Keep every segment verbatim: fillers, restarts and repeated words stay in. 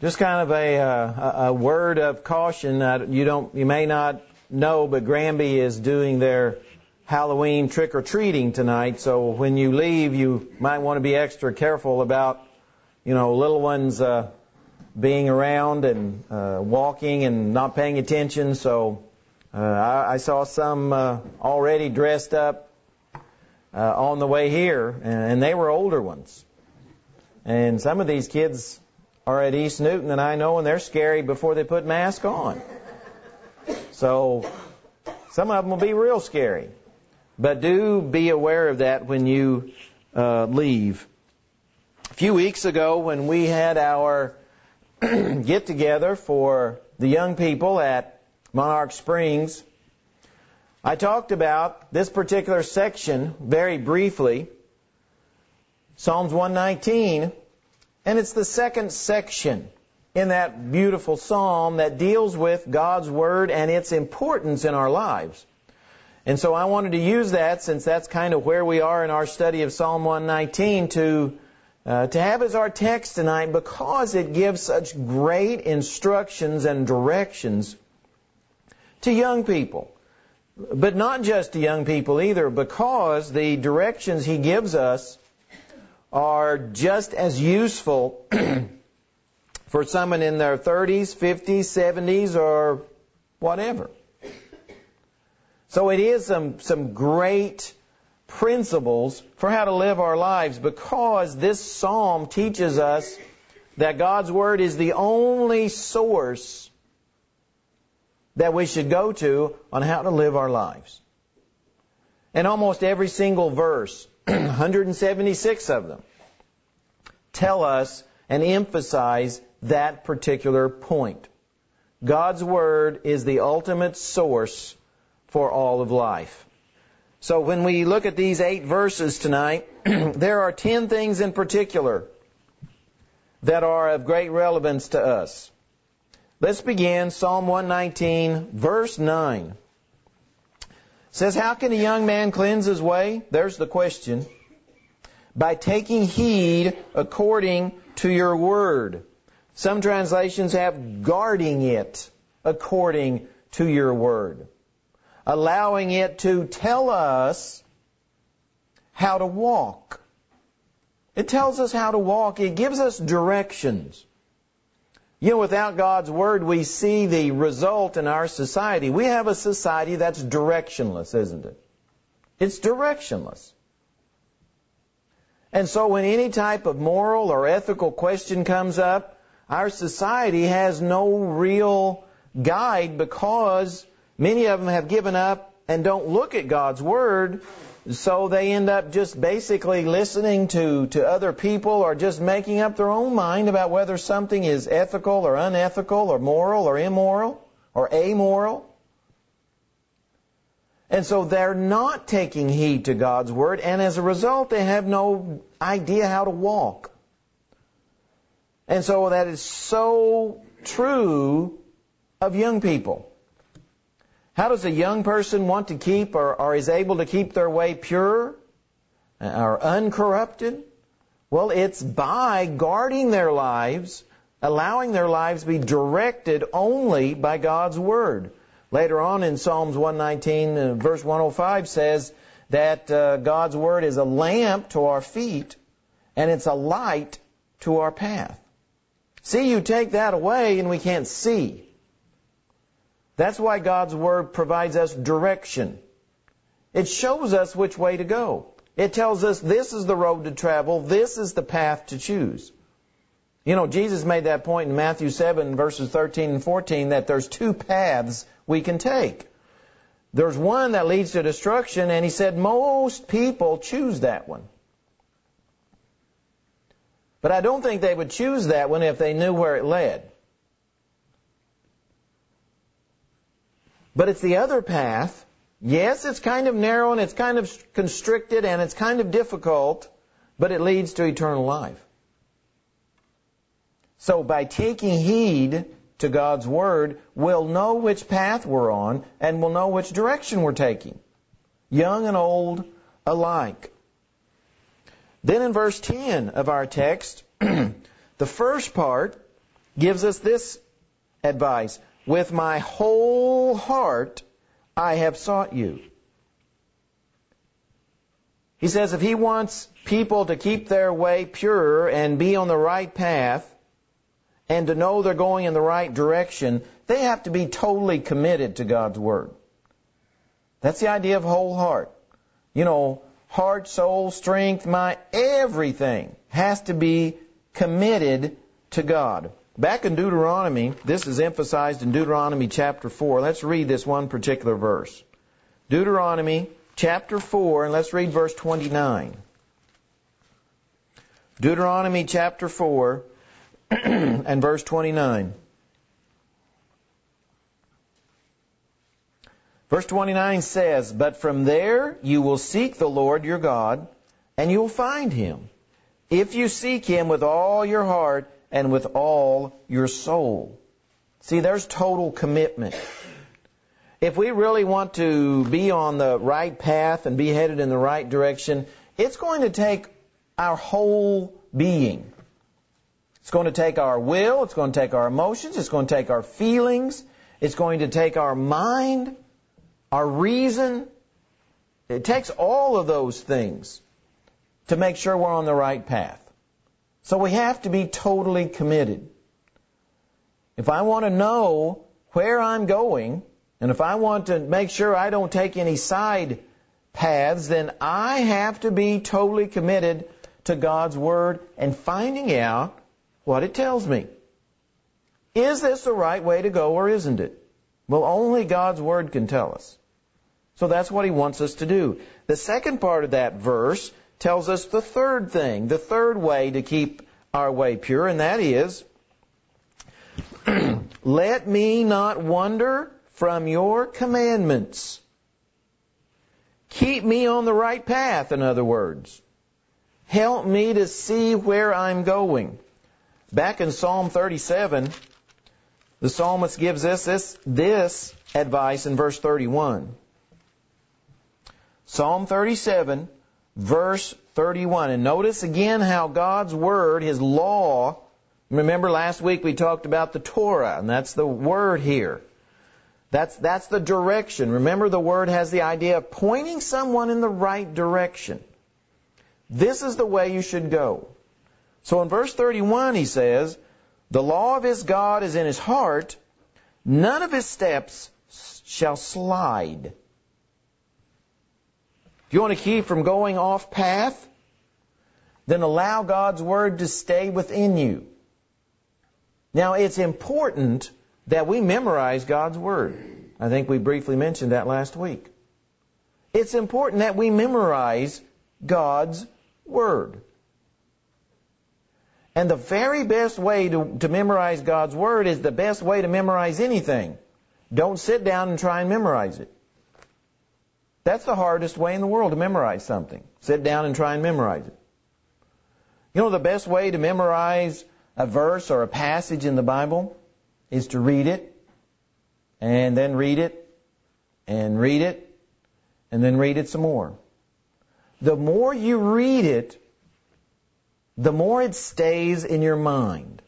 Just kind of a, uh, a word of caution. Uh, you don't, you may not know, but Granby is doing their Halloween trick-or-treating tonight. So when you leave, you might want to be extra careful about, you know, little ones uh, being around and uh, walking and not paying attention. So uh, I, I saw some uh, already dressed up uh, on the way here, and they were older ones. And some of these kids are at East Newton, and I know, and they're scary before they put masks on. So some of them will be real scary. But do be aware of that when you uh, leave. A few weeks ago, when we had our get-together for the young people at Monarch Springs, I talked about this particular section very briefly, Psalms one nineteen, and it's the second section in that beautiful psalm that deals with God's Word and its importance in our lives. And so I wanted to use that, since that's kind of where we are in our study of Psalm one nineteen, to uh, to have as our text tonight, because it gives such great instructions and directions to young people. But not just to young people either, because the directions he gives us are just as useful for someone in their thirties, fifties, seventies, or whatever. So it is some, some great principles for how to live our lives, because this psalm teaches us that God's Word is the only source that we should go to on how to live our lives. And almost every single verse, one hundred seventy-six of them, tell us and emphasize that particular point. God's Word is the ultimate source for all of life. So when we look at these eight verses tonight, there are ten things in particular that are of great relevance to us. Let's begin Psalm one nineteen, verse nine. It says, "How can a young man cleanse his way?" There's the question. "By taking heed according to your word." Some translations have guarding it according to your word. Allowing it to tell us how to walk. It tells us how to walk. It gives us directions. You know, without God's Word, we see the result in our society. We have a society that's directionless, isn't it? It's directionless. And so when any type of moral or ethical question comes up, our society has no real guide, because many of them have given up and don't look at God's Word, so they end up just basically listening to, to other people, or just making up their own mind about whether something is ethical or unethical or moral or immoral or amoral. And so they're not taking heed to God's Word, and as a result they have no idea how to walk. And so that is so true of young people. How does a young person want to keep, or, or is able to keep their way pure or uncorrupted? Well, it's by guarding their lives, allowing their lives to be directed only by God's Word. Later on in Psalms one nineteen, uh, verse one oh five says that uh, God's Word is a lamp to our feet, and it's a light to our path. See, you take that away and we can't see. That's why God's Word provides us direction. It shows us which way to go. It tells us this is the road to travel, this is the path to choose. You know, Jesus made that point in Matthew seven, verses thirteen and fourteen, that there's two paths we can take. There's one that leads to destruction, and he said most people choose that one. But I don't think they would choose that one if they knew where it led. But it's the other path. Yes, it's kind of narrow and it's kind of constricted and it's kind of difficult, but it leads to eternal life. So by taking heed to God's Word, we'll know which path we're on and we'll know which direction we're taking, young and old alike. Then in verse ten of our text, the first part gives us this advice. With my whole heart I have sought you. He says if he wants people to keep their way pure and be on the right path and to know they're going in the right direction, they have to be totally committed to God's Word. That's the idea of whole heart. You know, heart, soul, strength, mind, everything has to be committed to God. Back in Deuteronomy, this is emphasized in Deuteronomy chapter four. Let's read this one particular verse. Deuteronomy chapter four, and let's read verse twenty-nine. Deuteronomy chapter four and verse twenty-nine. Verse twenty-nine says, "But from there you will seek the Lord your God, and you will find Him, if you seek Him with all your heart and with all your soul." See, there's total commitment. If we really want to be on the right path and be headed in the right direction, it's going to take our whole being. It's going to take our will, it's going to take our emotions, it's going to take our feelings, it's going to take our mind, our reason. It takes all of those things to make sure we're on the right path. So we have to be totally committed. If I want to know where I'm going, and if I want to make sure I don't take any side paths, then I have to be totally committed to God's Word and finding out what it tells me. Is this the right way to go or isn't it? Well, only God's Word can tell us. So that's what He wants us to do. The second part of that verse tells us the third thing, the third way to keep our way pure, and that is, let me not wander from your commandments. Keep me on the right path, in other words. Help me to see where I'm going. Back in Psalm thirty-seven, the psalmist gives us this, this advice in verse thirty-one. Psalm thirty-seven, verse thirty-one. And notice again how God's Word, His law, remember last week we talked about the Torah, and that's the word here. That's, that's the direction. Remember, the Word has the idea of pointing someone in the right direction. This is the way you should go. So in verse thirty-one he says, the law of his God is in his heart, none of his steps shall slide. If you want to keep from going off path, then allow God's Word to stay within you. Now, it's important that we memorize God's Word. I think we briefly mentioned that last week. It's important that we memorize God's Word. And the very best way to, to memorize God's Word is the best way to memorize anything. Don't sit down and try and memorize it. That's the hardest way in the world to memorize something. Sit down and try and memorize it. You know, the best way to memorize a verse or a passage in the Bible is to read it, and then read it, and read it, and then read it some more. The more you read it, the more it stays in your mind.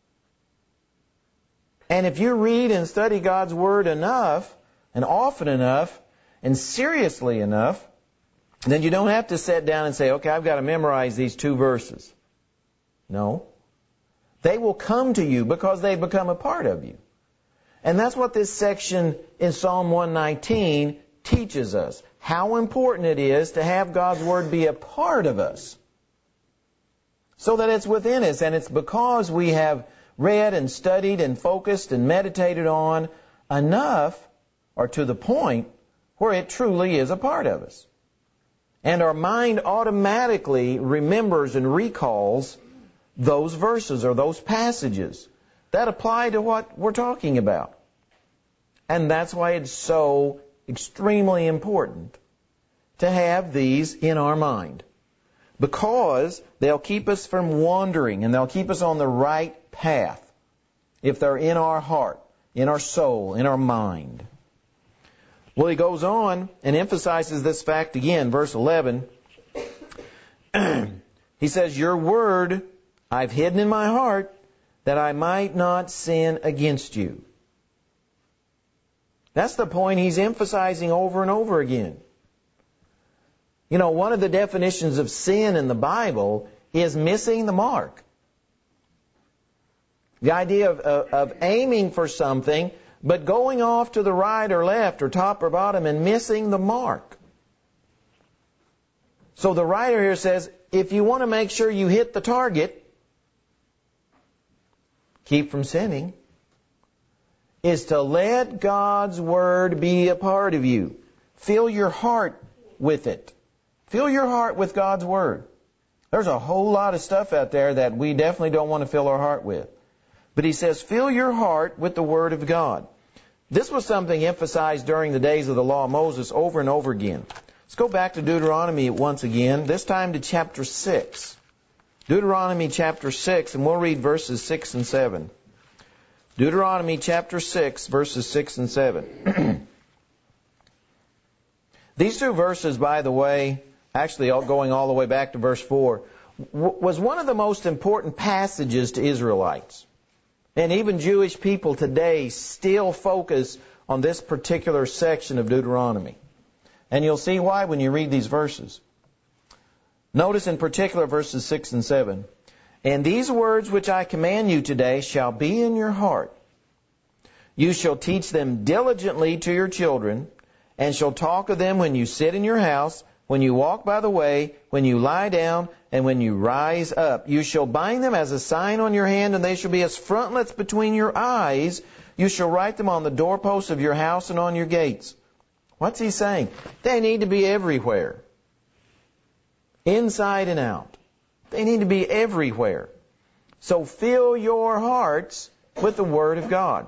And if you read and study God's Word enough, and often enough, and seriously enough, then you don't have to sit down and say, okay, I've got to memorize these two verses. No. They will come to you because they become a part of you. And that's what this section in Psalm one nineteen teaches us. How important it is to have God's Word be a part of us. So that it's within us. And it's because we have read and studied and focused and meditated on enough, or to the point, where it truly is a part of us. And our mind automatically remembers and recalls those verses or those passages that apply to what we're talking about. And that's why it's so extremely important to have these in our mind. Because they'll keep us from wandering and they'll keep us on the right path if they're in our heart, in our soul, in our mind. Well, he goes on and emphasizes this fact again, verse eleven. He says, your word I've hidden in my heart that I might not sin against you. That's the point he's emphasizing over and over again. You know, one of the definitions of sin in the Bible is missing the mark. The idea of, of, of aiming for something, but going off to the right or left or top or bottom and missing the mark. So the writer here says, if you want to make sure you hit the target, keep from sinning, is to let God's Word be a part of you. Fill your heart with it. Fill your heart with God's Word. There's a whole lot of stuff out there that we definitely don't want to fill our heart with. But he says, fill your heart with the Word of God. This was something emphasized during the days of the law of Moses over and over again. Let's go back to Deuteronomy once again, this time to chapter six. Deuteronomy chapter six, and we'll read verses six and seven. Deuteronomy chapter six, verses six and seven. These two verses, by the way, actually going all the way back to verse four, was one of the most important passages to Israelites. And even Jewish people today still focus on this particular section of Deuteronomy. And you'll see why when you read these verses. Notice in particular verses six and seven. And these words which I command you today shall be in your heart. You shall teach them diligently to your children, and shall talk of them when you sit in your house, when you walk by the way, when you lie down, and when you rise up. You shall bind them as a sign on your hand, and they shall be as frontlets between your eyes. You shall write them on the doorposts of your house and on your gates. What's he saying? They need to be everywhere. Inside and out. They need to be everywhere. So fill your hearts with the Word of God.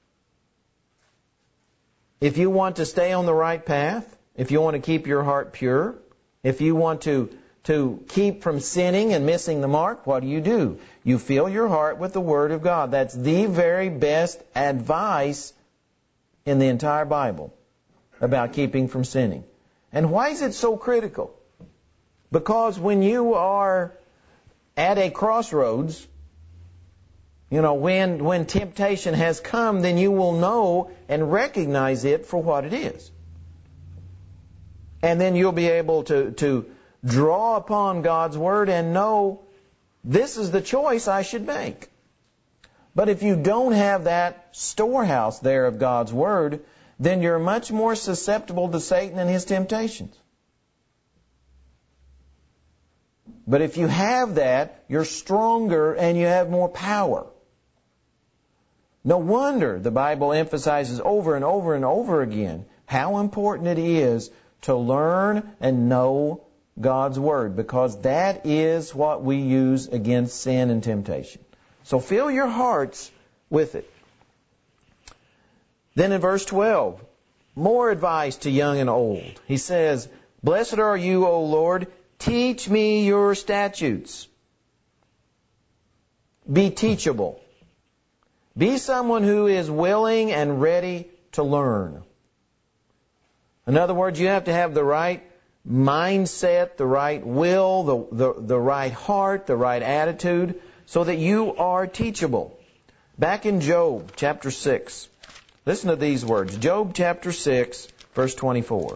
If you want to stay on the right path, if you want to keep your heart pure, if you want to, to keep from sinning and missing the mark, what do you do? You fill your heart with the Word of God. That's the very best advice in the entire Bible about keeping from sinning. And why is it so critical? Because when you are at a crossroads, you know, when, when temptation has come, then you will know and recognize it for what it is. And then you'll be able to, to draw upon God's Word and know this is the choice I should make. But if you don't have that storehouse there of God's Word, then you're much more susceptible to Satan and his temptations. But if you have that, you're stronger and you have more power. No wonder the Bible emphasizes over and over and over again how important it is to learn and know God's Word, because that is what we use against sin and temptation. So fill your hearts with it. Then in verse twelve, more advice to young and old. He says, Blessed are you, O Lord, teach me your statutes. Be teachable. Be someone who is willing and ready to learn. In other words, you have to have the right mindset, the right will, the, the, the right heart, the right attitude, so that you are teachable. Back in Job chapter six, listen to these words. Job chapter six, verse twenty-four.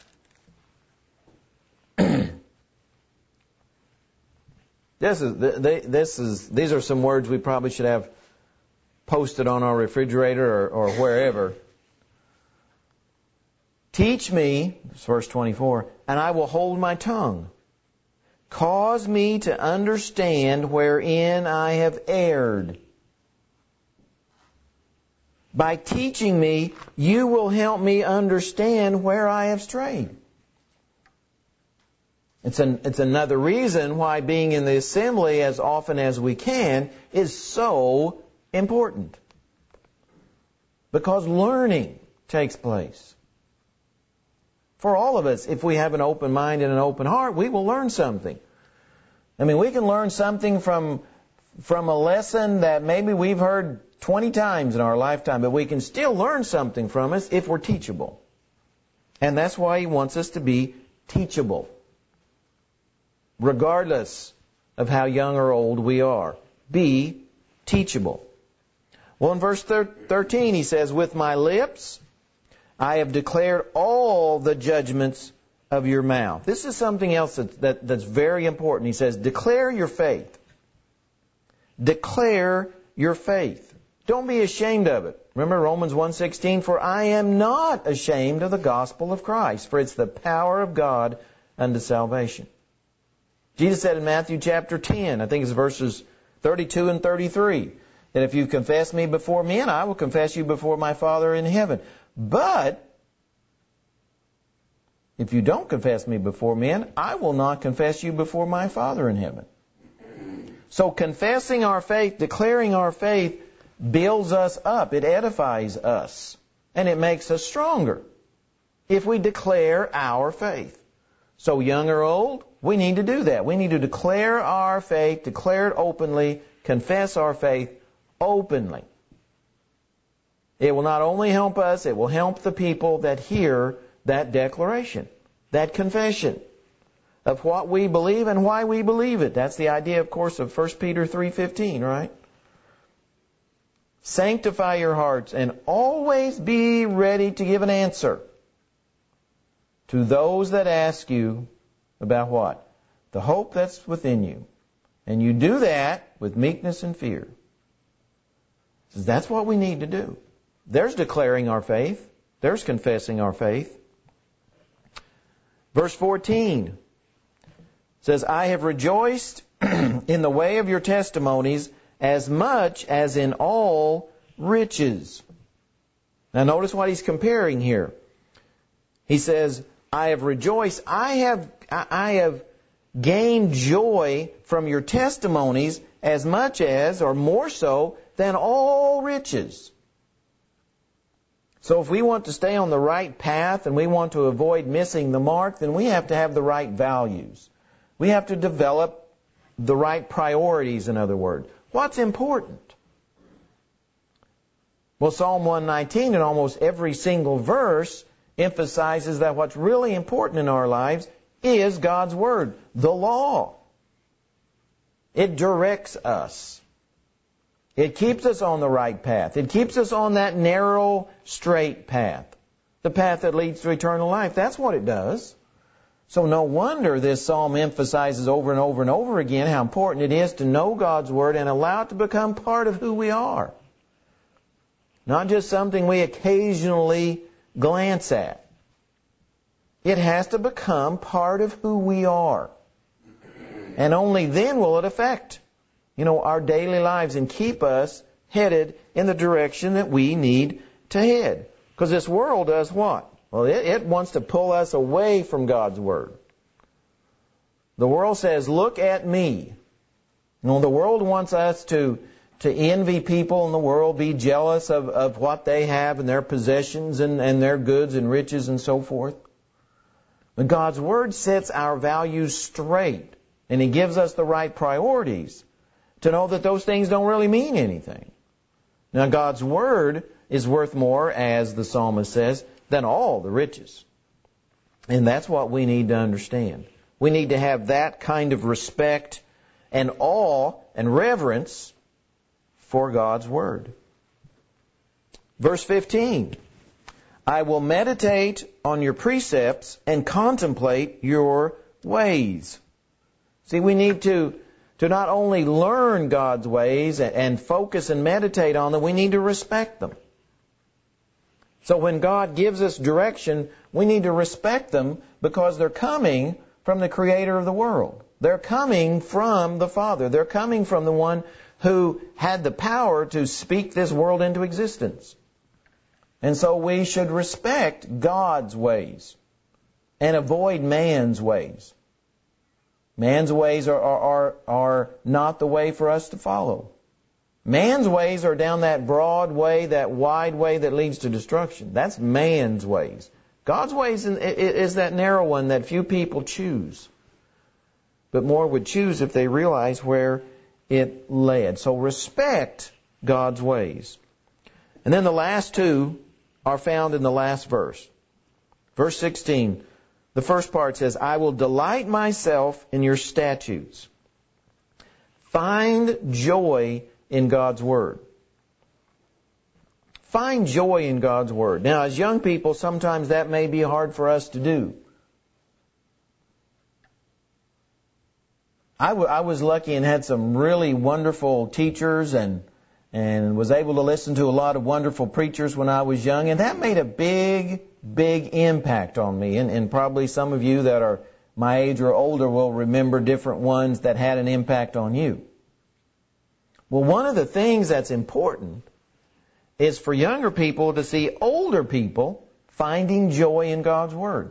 This is, this is, these are some words we probably should have posted on our refrigerator or, or wherever. Teach me, verse twenty-four, and I will hold my tongue. Cause me to understand wherein I have erred. By teaching me, you will help me understand where I have strayed. It's, an, it's another reason why being in the assembly as often as we can is so important. Because learning takes place. For all of us, if we have an open mind and an open heart, we will learn something. I mean, we can learn something from, from a lesson that maybe we've heard twenty times in our lifetime, but we can still learn something from it if we're teachable. And that's why He wants us to be teachable, regardless of how young or old we are. Be teachable. Well, in verse thirteen, he says, with my lips I have declared all the judgments of your mouth. This is something else that, that, that's very important. He says, declare your faith. Declare your faith. Don't be ashamed of it. Remember Romans one sixteen, for I am not ashamed of the gospel of Christ, for it's the power of God unto salvation. Jesus said in Matthew chapter ten, I think it's verses thirty-two and thirty-three, that if you confess me before men, I will confess you before my Father in heaven. But if you don't confess me before men, I will not confess you before my Father in heaven. So confessing our faith, declaring our faith, builds us up. It edifies us. And it makes us stronger if we declare our faith. So young or old, we need to do that. We need to declare our faith, declare it openly, confess our faith openly. It will not only help us, it will help the people that hear that declaration, that confession of what we believe and why we believe it. That's the idea, of course, of First Peter three fifteen, right? Sanctify your hearts and always be ready to give an answer to those that ask you about what? The hope that's within you. And you do that with meekness and fear. That's what we need to do. There's declaring our faith. There's confessing our faith. Verse fourteen says, I have rejoiced in the way of your testimonies as much as in all riches. Now notice what he's comparing here. He says, I have rejoiced, I have, I have gained joy from your testimonies as much as, or more so, than all riches. So if we want to stay on the right path and we want to avoid missing the mark, then we have to have the right values. We have to develop the right priorities, in other words. What's important? Well, Psalm one nineteen in almost every single verse emphasizes that what's really important in our lives is God's Word, the law. It directs us. It keeps us on the right path. It keeps us on that narrow, straight path. The path that leads to eternal life. That's what it does. So no wonder this psalm emphasizes over and over and over again how important it is to know God's Word and allow it to become part of who we are. Not just something we occasionally glance at. It has to become part of who we are. And only then will it affect, you know, our daily lives and keep us headed in the direction that we need to head. Because this world does what? Well, it, it wants to pull us away from God's Word. The world says, look at me. You know, the world wants us to, to envy people in the world, be jealous of, of what they have and their possessions and, and their goods and riches and so forth. But God's Word sets our values straight. And He gives us the right priorities to know that those things don't really mean anything. Now, God's Word is worth more, as the psalmist says, than all the riches. And that's what we need to understand. We need to have that kind of respect and awe and reverence for God's Word. Verse fifteen, I will meditate on your precepts and contemplate your ways. See, we need to, to not only learn God's ways and, and focus and meditate on them, we need to respect them. So when God gives us direction, we need to respect them because they're coming from the Creator of the world. They're coming from the Father. They're coming from the one who had the power to speak this world into existence. And so we should respect God's ways and avoid man's ways. Man's ways are, are, are, are not the way for us to follow. Man's ways are down that broad way, that wide way that leads to destruction. That's man's ways. God's ways is that narrow one that few people choose. But more would choose if they realize where it led. So respect God's ways. And then the last two are found in the last verse. Verse sixteen. The first part says, I will delight myself in your statutes. Find joy in God's Word. Find joy in God's Word. Now, as young people, sometimes that may be hard for us to do. I, w- I was lucky and had some really wonderful teachers and and was able to listen to a lot of wonderful preachers when I was young, and that made a big, big impact on me. And, and probably some of you that are my age or older will remember different ones that had an impact on you. Well, one of the things that's important is for younger people to see older people finding joy in God's Word.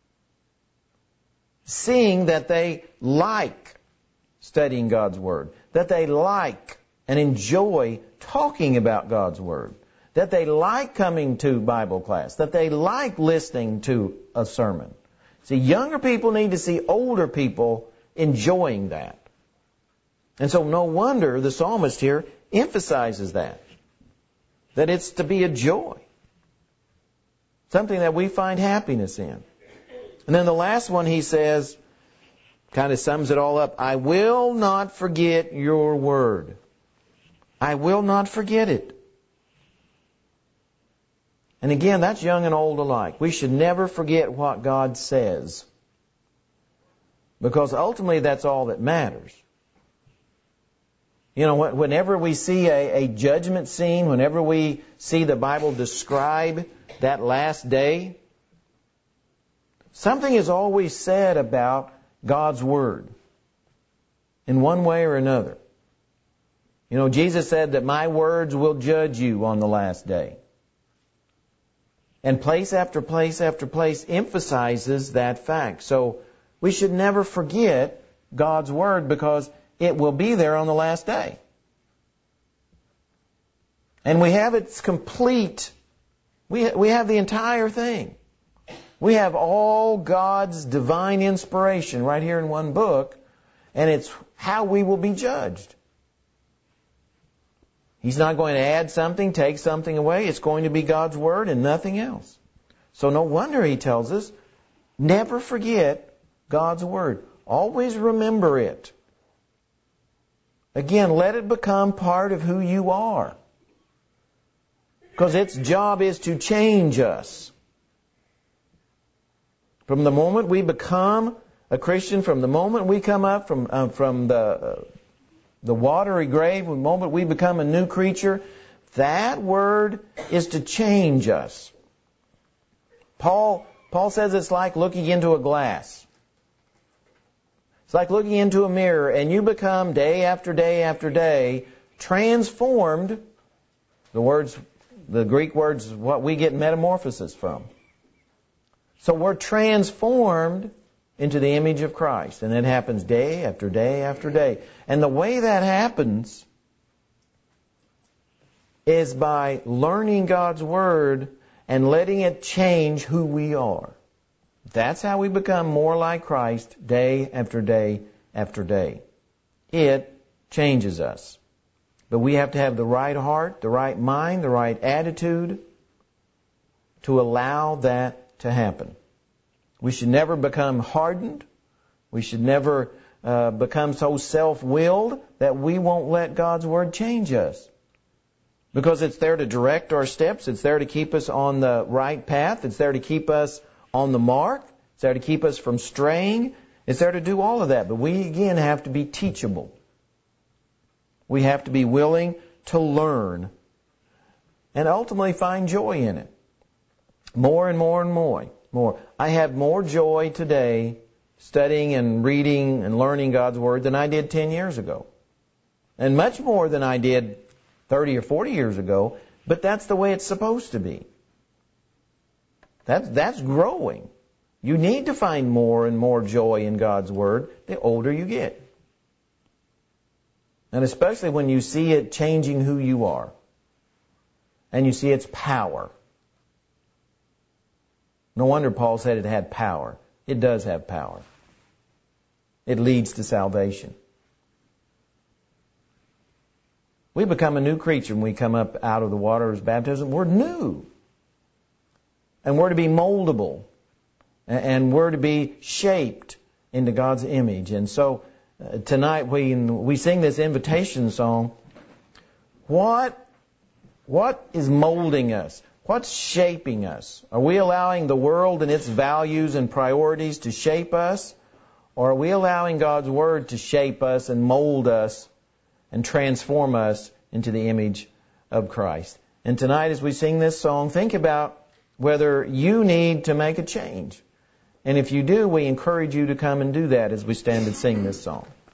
Seeing that they like studying God's Word, that they like and enjoy talking about God's Word, that they like coming to Bible class, that they like listening to a sermon. See, younger people need to see older people enjoying that. And so no wonder the psalmist here emphasizes that, that it's to be a joy, something that we find happiness in. And then the last one he says, kind of sums it all up, I will not forget your word. I will not forget it. And again, that's young and old alike. We should never forget what God says, because ultimately that's all that matters. You know, whenever we see a, a judgment scene, whenever we see the Bible describe that last day, something is always said about God's Word in one way or another. You know, Jesus said that my words will judge you on the last day. And place after place after place emphasizes that fact. So we should never forget God's Word, because it will be there on the last day. And we have its complete, we, we have the entire thing. We have all God's divine inspiration right here in one book, and it's how we will be judged. He's not going to add something, take something away. It's going to be God's Word and nothing else. So no wonder he tells us, never forget God's Word. Always remember it. Again, let it become part of who you are, because its job is to change us. From the moment we become a Christian, from the moment we come up from uh, from the uh, the watery grave, from the moment we become a new creature, that Word is to change us. Paul Paul says it's like looking into a glass. It's like looking into a mirror, and you become day after day after day transformed. The words, the Greek words, what we get metamorphosis from. So we're transformed into the image of Christ, and it happens day after day after day. And the way that happens is by learning God's Word and letting it change who we are. That's how we become more like Christ day after day after day. It changes us. But we have to have the right heart, the right mind, the right attitude to allow that to happen. We should never become hardened. We should never uh, become so self-willed that we won't let God's Word change us. Because it's there to direct our steps. It's there to keep us on the right path. It's there to keep us on the mark. It's there to keep us from straying. It's there to do all of that. But we, again, have to be teachable. We have to be willing to learn and ultimately find joy in it. More and more and more. More. I have more joy today studying and reading and learning God's Word than I did ten years ago. And much more than I did thirty or forty years ago. But that's the way it's supposed to be. That's, that's growing. You need to find more and more joy in God's Word the older you get. And especially when you see it changing who you are. And you see its power. No wonder Paul said it had power. It does have power. It leads to salvation. We become a new creature when we come up out of the water's baptism. We're new. And we're to be moldable. And we're to be shaped into God's image. And so uh, tonight we we sing this invitation song What, what is molding us? What's shaping us? Are we allowing the world and its values and priorities to shape us? Or are we allowing God's Word to shape us and mold us and transform us into the image of Christ? And tonight as we sing this song, think about whether you need to make a change. And if you do, we encourage you to come and do that as we stand and sing this song.